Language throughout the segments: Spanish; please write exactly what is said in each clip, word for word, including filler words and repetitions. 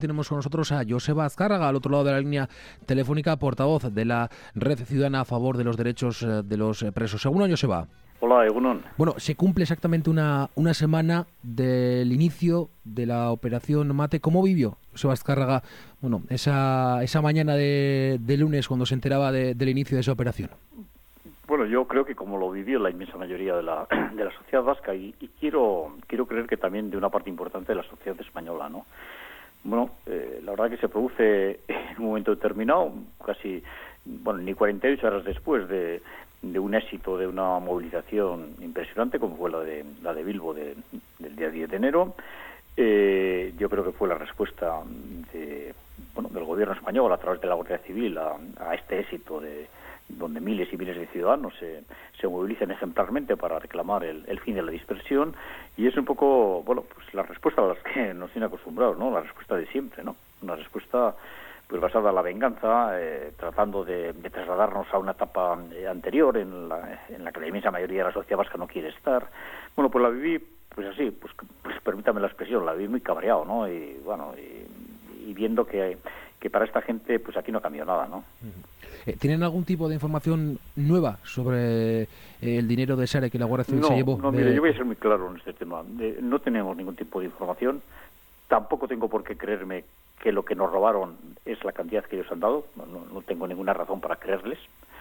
Tenemos con nosotros a Joseba Azcárraga, al otro lado de la línea telefónica, portavoz de la Red Ciudadana a favor de los derechos de los presos. Según Joseba. Hola, Egunon. Bueno, se cumple exactamente una, una semana del inicio de la operación Mate. ¿Cómo vivió Joseba Azcárraga, bueno, esa, esa mañana de, de lunes cuando se enteraba de, del inicio de esa operación? Bueno, yo creo que como lo vivió la inmensa mayoría de la, de la sociedad vasca y, y quiero, quiero creer que también de una parte importante de la sociedad española, ¿no? Bueno, eh, la verdad que se produce en un momento determinado, casi, bueno, ni cuarenta y ocho horas después de, de un éxito, de una movilización impresionante, como fue la de la de Bilbo de, del día diez de enero. Eh, yo creo que fue la respuesta de, bueno, del gobierno español a través de la Guardia Civil a, a este éxito de donde miles y miles de ciudadanos se, se movilizan ejemplarmente para reclamar el, el fin de la dispersión, y es un poco, bueno, pues la respuesta a las que nos tiene acostumbrados, ¿no? La respuesta de siempre, ¿no? Una respuesta pues basada en la venganza, eh, tratando de, de trasladarnos a una etapa eh, anterior en la, en la que la inmensa mayoría de la sociedad vasca no quiere estar. Bueno, pues la viví, pues así, pues, pues permítame la expresión, la viví muy cabreado, ¿no? Y bueno, y, y viendo que, que para esta gente, pues aquí no ha cambiado nada, ¿no? ¿Tienen algún tipo de información nueva sobre el dinero de Sare que la Guardia Civil no, se llevó? No, de... mire, yo voy a ser muy claro en este tema. No tenemos ningún tipo de información. Tampoco tengo por qué creerme que lo que nos robaron es la cantidad que ellos han dado. No, no, no tengo ninguna razón para creerles.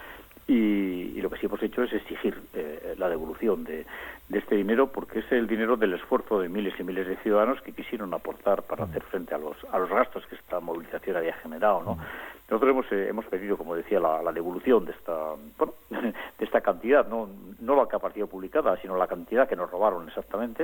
Y, y lo que sí hemos hecho es exigir eh, la devolución de, de este dinero, porque es el dinero del esfuerzo de miles y miles de ciudadanos que quisieron aportar para hacer frente a los a los gastos que esta movilización había generado, ¿no? Nosotros hemos eh, hemos pedido, como decía, la, la devolución de esta bueno, de esta cantidad, no no la que apareció publicada, sino la cantidad que nos robaron exactamente.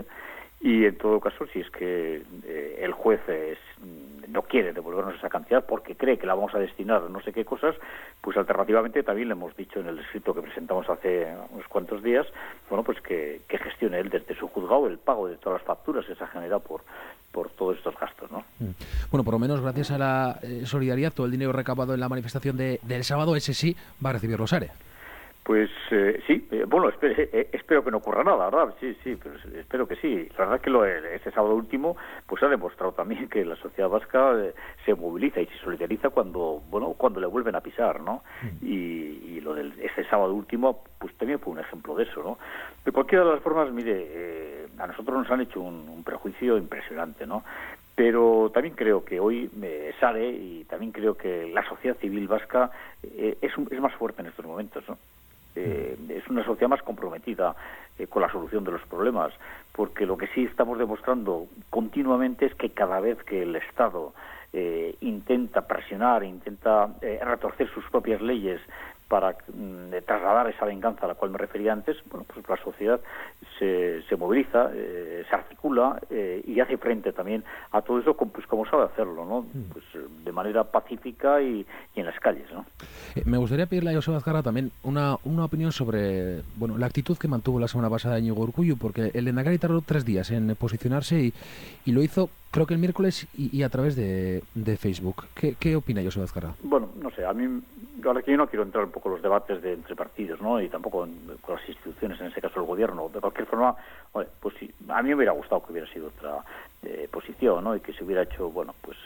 Y en todo caso, si es que eh, el juez es, no quiere devolvernos esa cantidad porque cree que la vamos a destinar a no sé qué cosas, pues alternativamente también le hemos dicho en el escrito que presentamos hace unos cuantos días, bueno, pues que, que gestione él desde su juzgado el pago de todas las facturas que se ha generado por, por todos estos gastos, ¿no? Bueno, por lo menos gracias a la eh, solidaridad, todo el dinero recabado en la manifestación de, del sábado, ese sí va a recibirlo Sare. Pues eh, sí, eh, bueno, espero, eh, espero que no ocurra nada, ¿verdad? Sí, sí, pero espero que sí. La verdad es que lo, este sábado último pues ha demostrado también que la sociedad vasca eh, se moviliza y se solidariza cuando, bueno, cuando le vuelven a pisar, ¿no? Mm. Y, y lo del este sábado último pues también fue un ejemplo de eso, ¿no? De cualquiera de las formas, mire, eh, a nosotros nos han hecho un, un prejuicio impresionante, ¿no? Pero también creo que hoy eh, sale y también creo que la sociedad civil vasca eh, es, un, es más fuerte en estos momentos, ¿no? Eh, es una sociedad más comprometida eh, con la solución de los problemas, porque lo que sí estamos demostrando continuamente es que cada vez que el Estado eh, intenta presionar, intenta eh, retorcer sus propias leyes para mm, trasladar esa venganza a la cual me refería antes, bueno, pues la sociedad se, se moviliza, eh, se articula eh, y hace frente también a todo eso, pues como sabe hacerlo, ¿no? Pues de manera pacífica y, y en las calles, ¿no? Eh, me gustaría pedirle a Joseba Azcárraga también una, una opinión sobre, bueno, la actitud que mantuvo la semana pasada Íñigo Urkullu, porque el Lehendakari tardó tres días en posicionarse y, y lo hizo, creo que el miércoles y, y a través de, de Facebook. ¿Qué, qué opina Joseba Azcárraga? Bueno, no sé, a mí, ahora que yo no quiero entrar un poco en los debates de entre partidos, ¿no? Y tampoco en, con las instituciones, en ese caso el gobierno. De cualquier forma, bueno, pues sí, a mí me hubiera gustado que hubiera sido otra eh, posición, ¿no? Y que se hubiera hecho, bueno, pues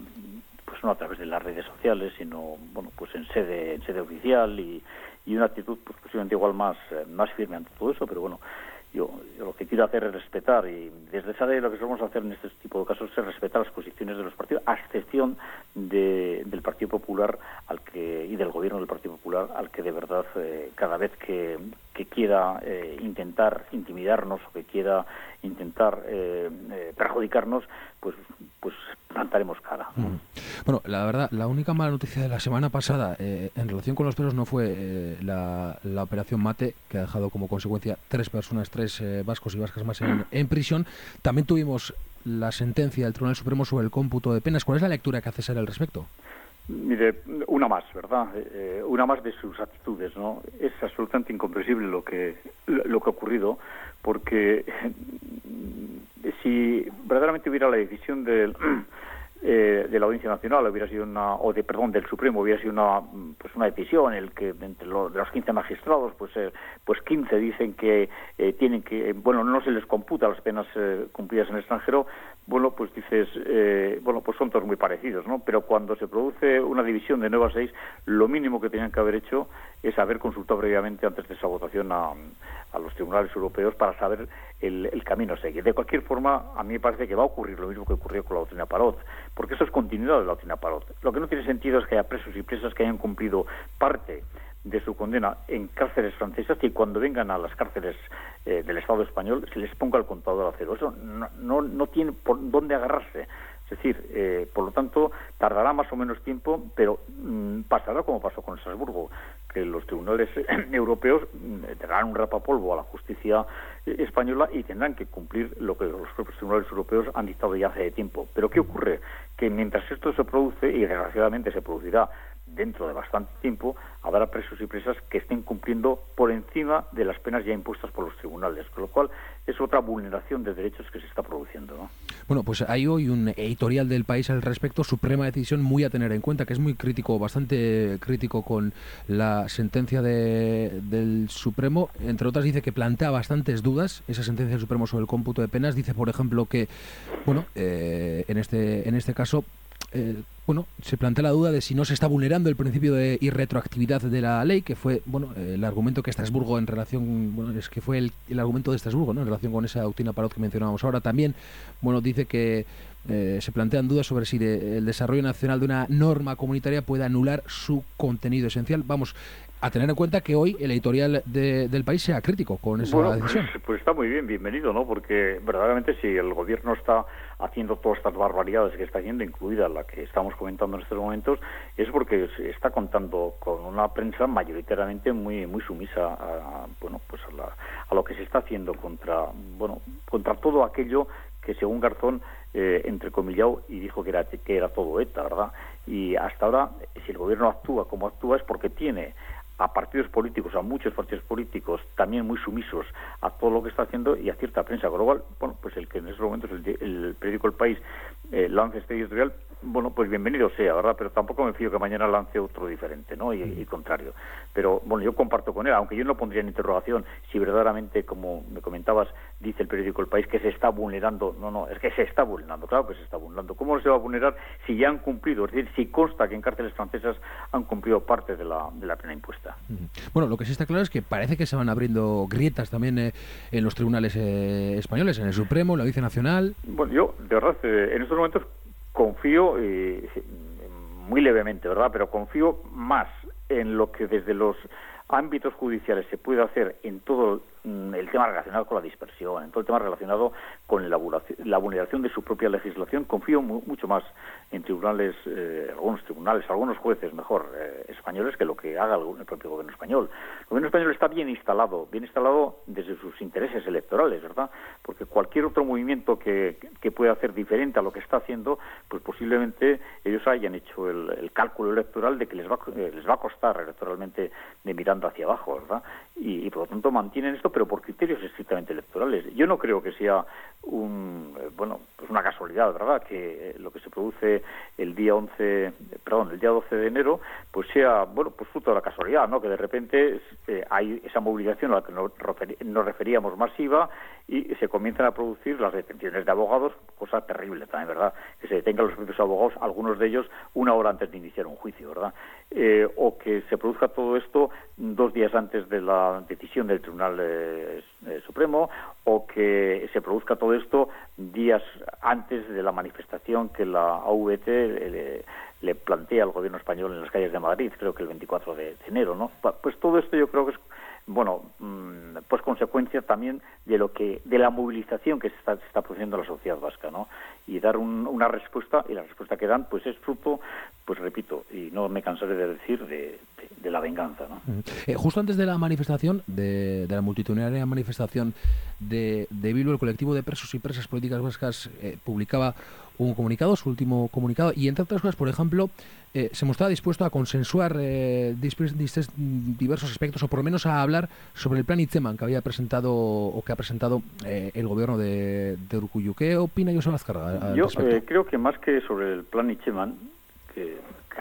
pues no a través de las redes sociales, sino, bueno, pues en sede en sede oficial y, y una actitud, pues posiblemente igual más, eh, más firme ante todo eso, pero bueno, Yo, yo lo que quiero hacer es respetar, y desde SADE lo que vamos a hacer en este tipo de casos es respetar las posiciones de los partidos, a excepción de, del Partido Popular al que y del gobierno del Partido Popular, al que de verdad eh, cada vez que, que quiera eh, intentar intimidarnos o que quiera intentar eh, eh, perjudicarnos, pues pues plantaremos cara. Mm. Bueno, la verdad, la única mala noticia de la semana pasada eh, en relación con los presos no fue eh, la, la operación Mate, que ha dejado como consecuencia tres personas, tres eh, vascos y vascas más en, en prisión. También tuvimos la sentencia del Tribunal Supremo sobre el cómputo de penas. ¿Cuál es la lectura que hace Sare al respecto? Mire, una más, ¿verdad? Eh, una más de sus actitudes, ¿no? Es absolutamente incomprensible lo que lo que ha ocurrido, porque si verdaderamente hubiera la decisión del eh, de la Audiencia Nacional hubiera sido una, o de perdón del Supremo hubiera sido una pues una decisión, el que entre los, de los quince magistrados, pues eh, pues quince dicen que eh, tienen que, bueno, no se les computa las penas eh, cumplidas en el extranjero. Bueno, pues dices, eh, bueno, pues son todos muy parecidos, ¿no? Pero cuando se produce una división de nueve a seis, lo mínimo que tenían que haber hecho es haber consultado previamente antes de esa votación a, a los tribunales europeos para saber el, el camino a seguir. De cualquier forma, a mí me parece que va a ocurrir lo mismo que ocurrió con la doctrina Parot, porque eso es continuidad de la doctrina Parot. Lo que no tiene sentido es que haya presos y presas que hayan cumplido parte de su condena en cárceles francesas y cuando vengan a las cárceles eh, del Estado español se les ponga el contador a cero. Eso no, no, no tiene por dónde agarrarse. Es decir, eh, por lo tanto, tardará más o menos tiempo, pero mmm, pasará como pasó con Estrasburgo, que los tribunales europeos mmm, darán un rapapolvo a la justicia eh, española y tendrán que cumplir lo que los propios tribunales europeos han dictado ya hace tiempo. Pero ¿qué ocurre? Que mientras esto se produce, y desgraciadamente se producirá dentro de bastante tiempo, habrá presos y presas que estén cumpliendo por encima de las penas ya impuestas por los tribunales, con lo cual es otra vulneración de derechos que se está produciendo, ¿no? Bueno, pues hay hoy un editorial del País al respecto, suprema decisión muy a tener en cuenta, que es muy crítico, bastante crítico con la sentencia de, del Supremo. Entre otras dice que plantea bastantes dudas esa sentencia del Supremo sobre el cómputo de penas. Dice, por ejemplo, que, bueno, eh, en este en este caso, Eh, bueno, se plantea la duda de si no se está vulnerando el principio de irretroactividad de la ley, que fue, bueno, eh, el argumento que Estrasburgo en relación, bueno, es que fue el, el argumento de Estrasburgo, ¿no? En relación con esa doctrina Parot que mencionábamos ahora. También, bueno, dice que eh, se plantean dudas sobre si de, el desarrollo nacional de una norma comunitaria puede anular su contenido esencial. Vamos a tener en cuenta que hoy el editorial de, del País sea crítico con esa bueno, decisión. Pues, pues está muy bien, bienvenido, ¿no? Porque verdaderamente si el gobierno está haciendo todas estas barbaridades que está haciendo, incluida la que estamos comentando en estos momentos, es porque se está contando con una prensa mayoritariamente muy muy sumisa a, a bueno, pues a, la, a lo que se está haciendo contra, bueno, contra todo aquello que según Garzón eh, entrecomillado y dijo que era que era todo ETA, ¿verdad? Y hasta ahora, si el gobierno actúa como actúa es porque tiene a partidos políticos, a muchos partidos políticos también muy sumisos a todo lo que está haciendo y a cierta prensa, con lo cual, bueno, pues el que en estos momentos el, el periódico El País eh, lance este editorial, bueno, pues bienvenido sea, ¿verdad? Pero tampoco me fío que mañana lance otro diferente, ¿no? Y, y contrario. Pero, bueno, yo comparto con él, aunque yo no pondría en interrogación si verdaderamente, como me comentabas, dice el periódico El País, que se está vulnerando. No, no, es que se está vulnerando, claro que se está vulnerando. ¿Cómo no se va a vulnerar si ya han cumplido? Es decir, si consta que en cárceles francesas han cumplido parte de la, de la pena impuesta. Bueno, lo que sí está claro es que parece que se van abriendo grietas también eh, en los tribunales eh, españoles, en el Supremo, en la Audiencia Nacional. Bueno, yo, de verdad, eh, en estos momentos confío, eh, muy levemente, ¿verdad?, pero confío más en lo que desde los ámbitos judiciales se puede hacer en todo el tema relacionado con la dispersión, en todo el tema relacionado con la, la vulneración de su propia legislación. Confío mu mucho más en tribunales, eh, algunos tribunales, algunos jueces, mejor, eh, españoles, que lo que haga el, el propio gobierno español. El gobierno español está bien instalado, bien instalado desde sus intereses electorales, ¿verdad? Porque cualquier otro movimiento que, que pueda hacer diferente a lo que está haciendo, pues posiblemente ellos hayan hecho el, el cálculo electoral de que les va, eh, les va a costar electoralmente de mirando hacia abajo, ¿verdad? Y, y por lo tanto mantienen esto, pero por criterios estrictamente electorales. Yo no creo que sea un eh, bueno, pues una casualidad, ¿verdad?, que eh, lo que se produce el día once, perdón, el día doce de enero, pues sea, bueno, pues fruto de la casualidad, ¿no?, que de repente eh, hay esa movilización a la que nos, referi nos referíamos masiva y se comienzan a producir las detenciones de abogados, cosa terrible también, ¿verdad?, que se detengan los propios abogados, algunos de ellos una hora antes de iniciar un juicio, ¿verdad?, eh, o que se produzca todo esto dos días antes de la decisión del Tribunal eh, eh, Supremo, o que se produzca todo esto días antes de la manifestación que la A V T le, le plantea al gobierno español en las calles de Madrid, creo que el veinticuatro de enero, ¿no? Pues todo esto yo creo que es, bueno, pues consecuencia también de lo que, de la movilización que se está, se está produciendo en la sociedad vasca, ¿no? Y dar un, una respuesta, y la respuesta que dan, pues es fruto, pues repito, y no me cansaré de decir, de, de, de la venganza, ¿no? Eh, justo antes de la manifestación, de, de la multitudinaria manifestación de, de Bilbo, el colectivo de presos y presas políticas vascas eh, publicaba un comunicado, su último comunicado, y entre otras cosas, por ejemplo, eh, se mostraba dispuesto a consensuar eh, diversos aspectos, o por lo menos a hablar sobre el plan Hitzeman que había presentado o que ha presentado eh, el gobierno de, de Urkullu. ¿Qué opina Joseba Azkarraga al Yo respecto? Eh, creo que más que sobre el plan Hitzeman, que, que a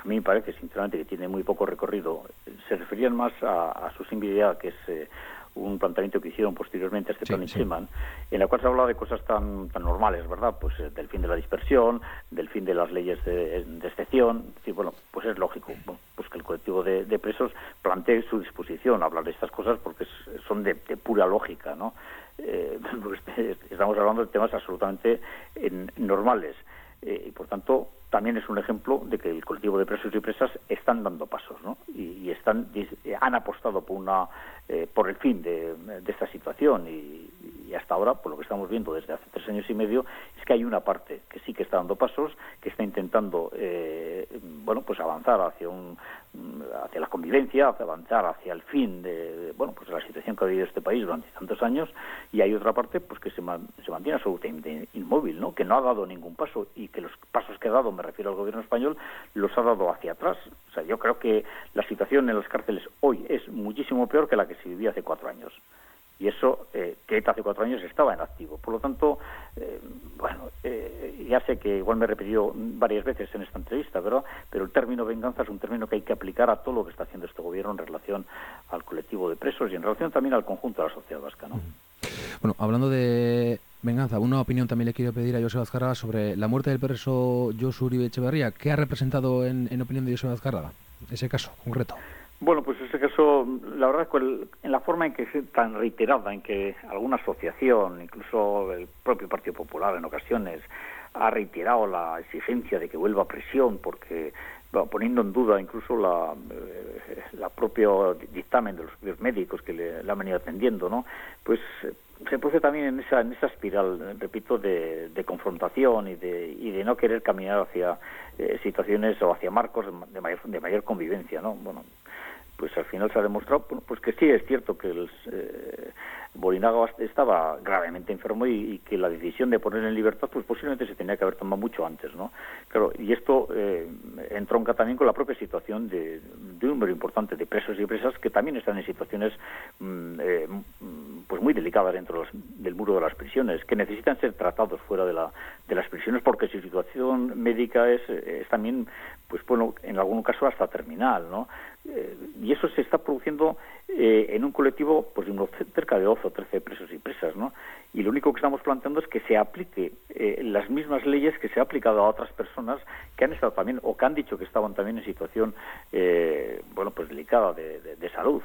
a mí me parece sinceramente que tiene muy poco recorrido, se referían más a, a su singularidad, que es eh, un planteamiento que hicieron posteriormente a este sí, plan sí. Scheman, en la cual se habla de cosas tan tan normales, ¿verdad? Pues eh, del fin de la dispersión, del fin de las leyes de, de excepción. Sí, bueno, pues es lógico, bueno, pues que el colectivo de, de presos plantee su disposición a hablar de estas cosas porque es, son de, de pura lógica, ¿no? Eh, pues, estamos hablando de temas absolutamente eh, normales. Eh, y por tanto también es un ejemplo de que el colectivo de presos y presas están dando pasos, ¿no? Y, y están han apostado por una eh, por el fin de, de esta situación y, y hasta ahora, por lo que estamos viendo desde hace tres años y medio, es que hay una parte que sí que está dando pasos, que está intentando eh, bueno pues avanzar hacia un hacia la convivencia, hacia avanzar hacia el fin de bueno pues de la situación que ha vivido este país durante tantos años, y hay otra parte pues que se, man, se mantiene absolutamente inmóvil, ¿no? Que no ha dado ningún paso, y que los pasos que ha dado, me refiero al gobierno español, los ha dado hacia atrás. O sea, yo creo que la situación en las cárceles hoy es muchísimo peor que la que se vivía hace cuatro años. Y eso, eh, que ETA hace cuatro años estaba en activo. Por lo tanto, eh, bueno, eh, ya sé que igual me he repetido varias veces en esta entrevista, ¿verdad? Pero el término venganza es un término que hay que aplicar a todo lo que está haciendo este gobierno en relación al colectivo de presos y en relación también al conjunto de la sociedad vasca, ¿no? Bueno, hablando de venganza, una opinión también le quiero pedir a Joseba Azcárraga sobre la muerte del preso Josu Uribe Etxebarria. ¿Qué ha representado en, en opinión de Joseba Azcárraga ese caso concreto? Bueno, pues ese caso, la verdad es que el, en la forma en que es tan reiterada, en que alguna asociación, incluso el propio Partido Popular en ocasiones, ha reiterado la exigencia de que vuelva a prisión, porque bueno, poniendo en duda incluso la, eh, la propio dictamen de los propios médicos que le, le han venido atendiendo, ¿no? Pues eh, se produce también en esa en esa espiral, repito, de, de confrontación y de y de no querer caminar hacia eh, situaciones o hacia marcos de mayor, de mayor convivencia, ¿no? Bueno, pues al final se ha demostrado pues que sí es cierto que el eh, Borinaga estaba gravemente enfermo y, y que la decisión de poner en libertad pues posiblemente se tenía que haber tomado mucho antes, ¿no? Claro, y esto eh, entronca también con la propia situación de, de un número importante de presos y presas que también están en situaciones mm, eh, pues muy delicadas dentro de los, del muro de las prisiones, que necesitan ser tratados fuera de la de las prisiones porque su situación médica es, es también pues bueno, en algún caso hasta terminal, ¿no? Eh, y eso se está produciendo eh, en un colectivo pues de unos cerca de doce o trece presos y presas, ¿no? Y lo único que estamos planteando es que se aplique eh, las mismas leyes que se ha aplicado a otras personas que han estado también, o que han dicho que estaban también en situación eh, bueno, pues delicada de, de, de salud.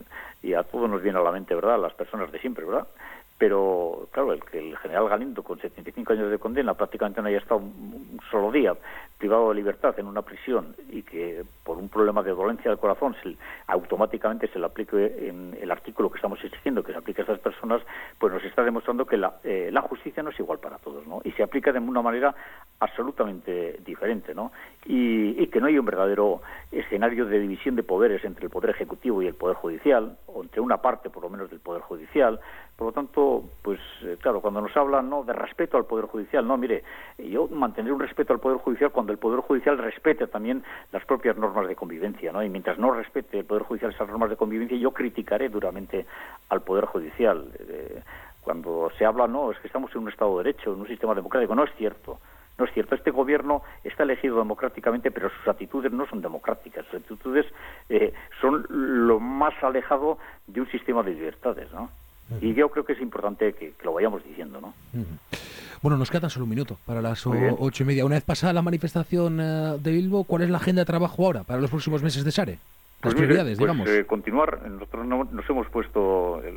Y a todos nos viene a la mente, ¿verdad?, las personas de siempre, ¿verdad? Pero, claro, el que el general Galindo, con setenta y cinco años de condena, prácticamente no haya estado un solo día privado de libertad en una prisión y que por un problema de dolencia del corazón se, automáticamente se le aplique en el artículo que estamos exigiendo que se aplique a estas personas, pues nos está demostrando que la, eh, la justicia no es igual para todos, ¿no? Y se aplica de una manera absolutamente diferente, ¿no? Y, y que no hay un verdadero escenario de división de poderes entre el Poder Ejecutivo y el Poder Judicial, o entre una parte, por lo menos, del Poder Judicial. Por lo tanto, pues eh, claro, cuando nos hablan, ¿no?, de respeto al Poder Judicial, no, mire, yo mantendré un respeto al Poder Judicial cuando el Poder Judicial respete también las propias normas de convivencia, ¿no? Y mientras no respete el Poder Judicial esas normas de convivencia, yo criticaré duramente al Poder Judicial. Eh, cuando se habla, no, es que estamos en un Estado de Derecho, en un sistema democrático, no es cierto. No es cierto, este gobierno está elegido democráticamente, pero sus actitudes no son democráticas, sus actitudes eh, son lo más alejado de un sistema de libertades, ¿no? Uh-huh. Y yo creo que es importante que, que lo vayamos diciendo, ¿no? Uh-huh. Bueno, nos queda tan solo un minuto para las o, ocho y media. Una vez pasada la manifestación uh, de Bilbo, ¿cuál es la agenda de trabajo ahora para los próximos meses de SARE? Las pues prioridades, mire, pues, digamos. Eh, continuar, nosotros no, nos hemos puesto el,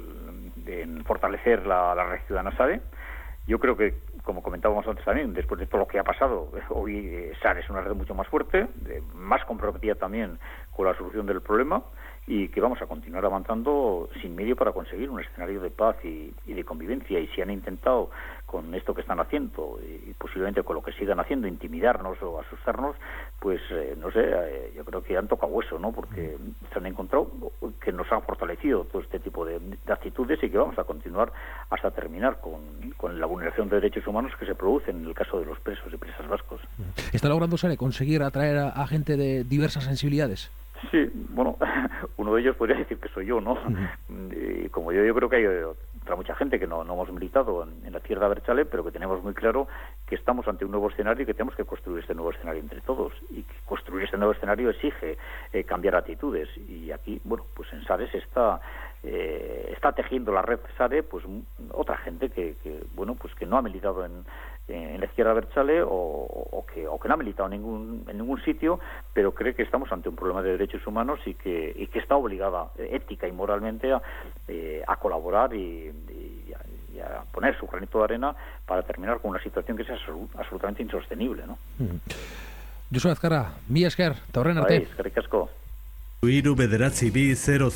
en fortalecer la, la red ciudadana SARE. Yo creo que, como comentábamos antes también, después de todo lo que ha pasado, hoy eh, SARE es una red mucho más fuerte, eh, más comprometida también con la solución del problema, y que vamos a continuar avanzando sin medio para conseguir un escenario de paz y, y de convivencia. Y si han intentado con esto que están haciendo y posiblemente con lo que sigan haciendo intimidarnos o asustarnos, pues eh, no sé, eh, yo creo que han tocado hueso, ¿no? Porque se han encontrado que nos han fortalecido todo este tipo de, de actitudes y que vamos a continuar hasta terminar con, con la vulneración de derechos humanos que se produce en el caso de los presos y presas vascos. ¿Está logrando SARE conseguir atraer a, a gente de diversas sensibilidades? Sí, bueno, uno de ellos podría decir que soy yo, ¿no? Uh-huh. Y como yo, yo creo que hay otra mucha gente que no, no hemos militado en, en la izquierda abertzale, pero que tenemos muy claro que estamos ante un nuevo escenario y que tenemos que construir este nuevo escenario entre todos, y que construir este nuevo escenario exige eh, cambiar actitudes, y aquí, bueno, pues en SARE se está eh, está tejiendo la red SARE, pues otra gente que, que bueno, pues que no ha militado en, en la izquierda abertzale o, o que o que no ha militado en ningún en ningún sitio, pero cree que estamos ante un problema de derechos humanos y que y que está obligada ética y moralmente a, eh, a colaborar y, y, a, y a poner su granito de arena para terminar con una situación que es absolutamente insostenible, ¿no? Mm. Josu Azkarra, mi esker, ta horren arte. Bai, eskerrik asko. hiru bederatzi bi zero